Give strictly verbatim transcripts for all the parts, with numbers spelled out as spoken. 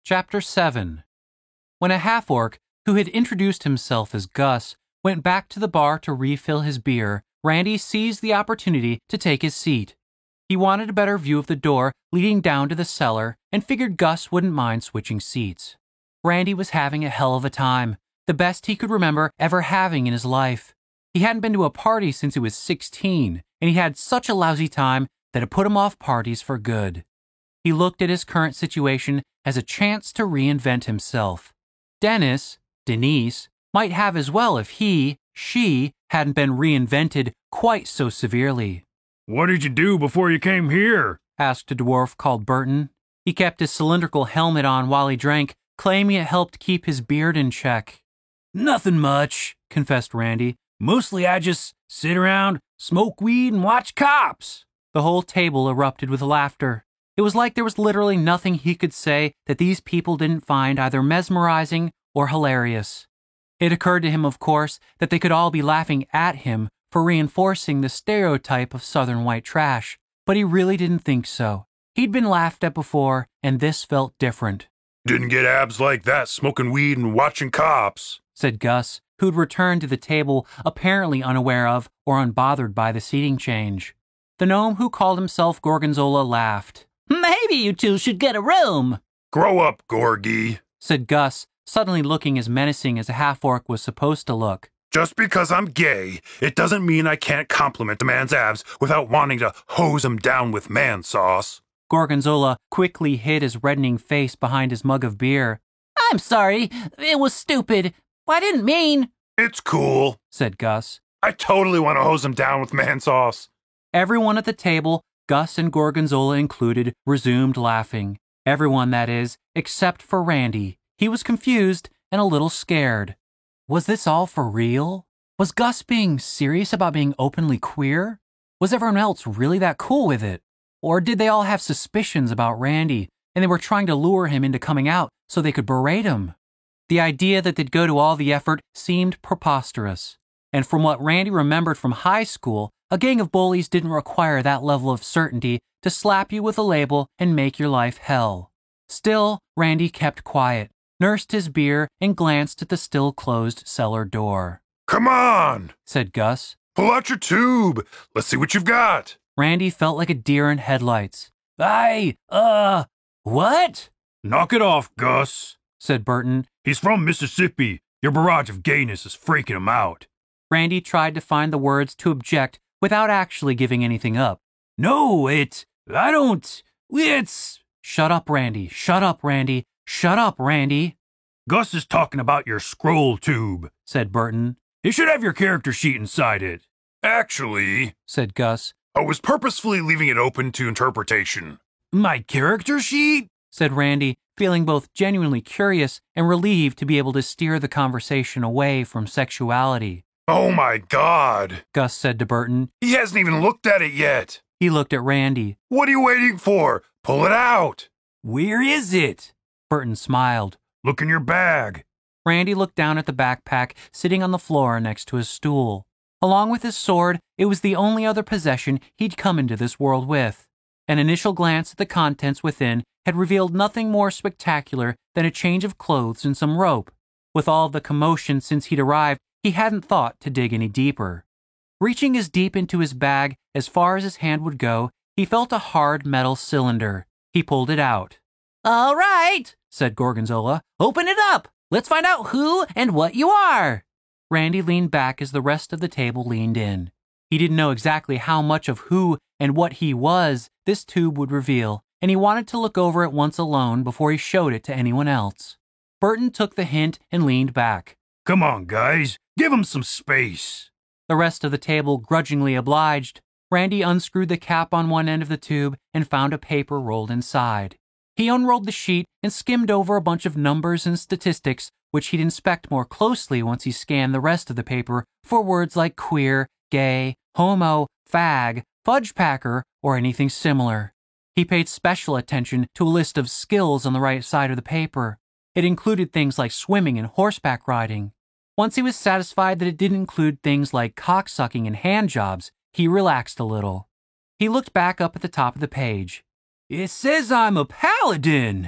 Chapter seven. When a half-orc, who had introduced himself as Gus, went back to the bar to refill his beer, Randy seized the opportunity to take his seat. He wanted a better view of the door leading down to the cellar and figured Gus wouldn't mind switching seats. Randy was having a hell of a time, the best he could remember ever having in his life. He hadn't been to a party since he was sixteen, and he had such a lousy time that it put him off parties for good. He looked at his current situation as a chance to reinvent himself. Dennis, Denise, might have as well if he, she, hadn't been reinvented quite so severely. "What did you do before you came here?" asked a dwarf called Burton. He kept his cylindrical helmet on while he drank, claiming it helped keep his beard in check. "Nothing much," confessed Randy. "Mostly I just sit around, smoke weed, and watch cops." The whole table erupted with laughter. It was like there was literally nothing he could say that these people didn't find either mesmerizing or hilarious. It occurred to him, of course, that they could all be laughing at him for reinforcing the stereotype of Southern white trash, but he really didn't think so. He'd been laughed at before, and this felt different. "Didn't get abs like that smoking weed and watching cops," said Gus, who'd returned to the table apparently unaware of or unbothered by the seating change. The gnome who called himself Gorgonzola laughed. "Maybe you two should get a room." "Grow up, Gorgie," said Gus, suddenly looking as menacing as a half-orc was supposed to look. "Just because I'm gay, it doesn't mean I can't compliment a man's abs without wanting to hose him down with man sauce." Gorgonzola quickly hid his reddening face behind his mug of beer. "I'm sorry. It was stupid. I didn't mean—" "It's cool," said Gus. "I totally want to hose him down with man sauce." Everyone at the table, Gus and Gorgonzola included, resumed laughing. Everyone, that is, except for Randy. He was confused and a little scared. Was this all for real? Was Gus being serious about being openly queer? Was everyone else really that cool with it? Or did they all have suspicions about Randy, and they were trying to lure him into coming out so they could berate him? The idea that they'd go to all the effort seemed preposterous. And from what Randy remembered from high school, a gang of bullies didn't require that level of certainty to slap you with a label and make your life hell. Still, Randy kept quiet, nursed his beer, and glanced at the still-closed cellar door. "Come on," said Gus. "Pull out your tube. Let's see what you've got." Randy felt like a deer in headlights. I, uh, what? "Knock it off, Gus," said Burton. "He's from Mississippi. Your barrage of gayness is freaking him out." Randy tried to find the words to object without actually giving anything up. "No, it, I don't, it's..." Shut up, Randy. Shut up, Randy. Shut up, Randy. "Gus is talking about your scroll tube," said Burton. "It should have your character sheet inside it." "Actually," said Gus, "I was purposefully leaving it open to interpretation." "My character sheet?" said Randy, feeling both genuinely curious and relieved to be able to steer the conversation away from sexuality. "Oh my God," Gus said to Burton. "He hasn't even looked at it yet." He looked at Randy. "What are you waiting for? Pull it out." "Where is it?" Burton smiled. "Look in your bag." Randy looked down at the backpack sitting on the floor next to his stool. Along with his sword, it was the only other possession he'd come into this world with. An initial glance at the contents within had revealed nothing more spectacular than a change of clothes and some rope. With all the commotion since he'd arrived, he hadn't thought to dig any deeper. Reaching as deep into his bag as far as his hand would go, he felt a hard metal cylinder. He pulled it out. "All right," said Gorgonzola. "Open it up. Let's find out who and what you are." Randy leaned back as the rest of the table leaned in. He didn't know exactly how much of who and what he was this tube would reveal, and he wanted to look over it once alone before he showed it to anyone else. Burton took the hint and leaned back. "Come on, guys. Give him some space." The rest of the table grudgingly obliged. Randy unscrewed the cap on one end of the tube and found a paper rolled inside. He unrolled the sheet and skimmed over a bunch of numbers and statistics, which he'd inspect more closely once he scanned the rest of the paper for words like queer, gay, homo, fag, fudge packer, or anything similar. He paid special attention to a list of skills on the right side of the paper. It included things like swimming and horseback riding. Once he was satisfied that it didn't include things like cocksucking and hand jobs, he relaxed a little. He looked back up at the top of the page. "It says I'm a paladin."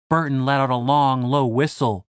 Burton let out a long, low whistle.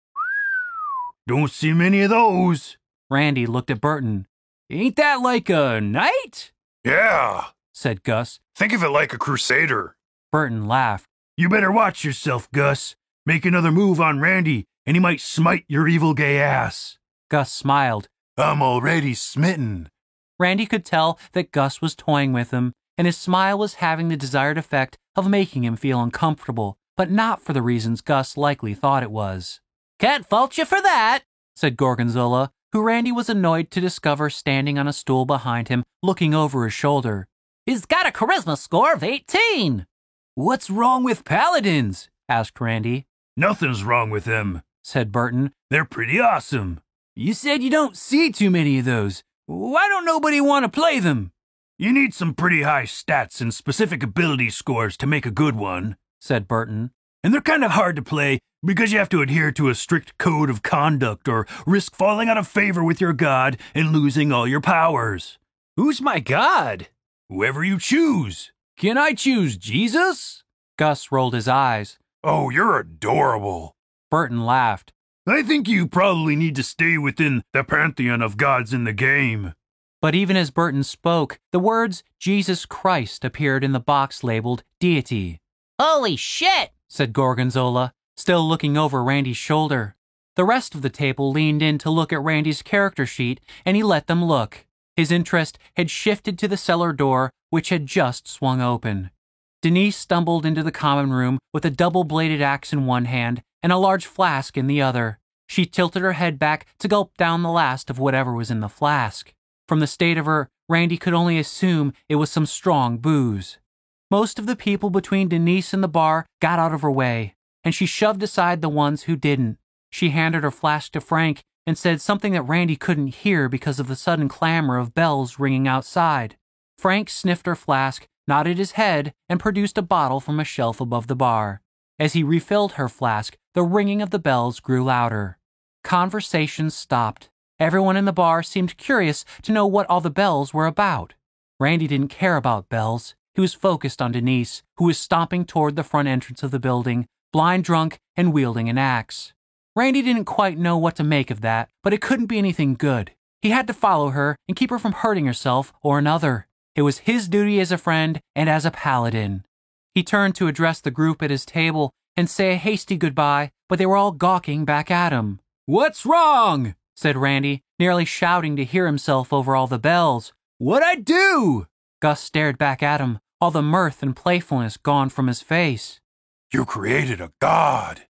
Don't see many of those. Randy looked at Burton. Ain't that like a knight? Yeah, said Gus. think of it like a crusader. Burton laughed. You better watch yourself, Gus. Make another move on Randy, and he might smite your evil gay ass. Gus smiled. I'm already smitten. Randy could tell that Gus was toying with him, and his smile was having the desired effect of making him feel uncomfortable, but not for the reasons Gus likely thought it was. Can't fault you for that, said Gorgonzola, who Randy was annoyed to discover standing on a stool behind him, looking over his shoulder. He's got a charisma score of eighteen. What's wrong with paladins? asked Randy. Nothing's wrong with them, said Burton. They're pretty awesome. You said you don't see too many of those. Why don't nobody want to play them? You need some pretty high stats and specific ability scores to make a good one, said Burton. And they're kind of hard to play because you have to adhere to a strict code of conduct or risk falling out of favor with your god and losing all your powers. Who's my god? Whoever you choose. Can I choose Jesus? Gus rolled his eyes. Oh, you're adorable. Burton laughed. I think you probably need to stay within the pantheon of gods in the game. But even as Burton spoke, the words Jesus Christ appeared in the box labeled deity. Holy shit, said Gorgonzola, still looking over Randy's shoulder. The rest of the table leaned in to look at Randy's character sheet, and he let them look. His interest had shifted to the cellar door, which had just swung open. Denise stumbled into the common room with a double-bladed axe in one hand and a large flask in the other. She tilted her head back to gulp down the last of whatever was in the flask. From the state of her, Randy could only assume it was some strong booze. Most of the people between Denise and the bar got out of her way, and she shoved aside the ones who didn't. She handed her flask to Frank and said something that Randy couldn't hear because of the sudden clamor of bells ringing outside. Frank sniffed her flask, nodded his head, and produced a bottle from a shelf above the bar. As he refilled her flask, the ringing of the bells grew louder. Conversation stopped. Everyone in the bar seemed curious to know what all the bells were about. Randy didn't care about bells. He was focused on Denise, who was stomping toward the front entrance of the building, blind drunk and wielding an axe. Randy didn't quite know what to make of that, but it couldn't be anything good. He had to follow her and keep her from hurting herself or another. It was his duty as a friend and as a paladin. He turned to address the group at his table and say a hasty goodbye, but they were all gawking back at him. What's wrong? said Randy, nearly shouting to hear himself over all the bells. What'd I do? Gus stared back at him, all the mirth and playfulness gone from his face. You created a god,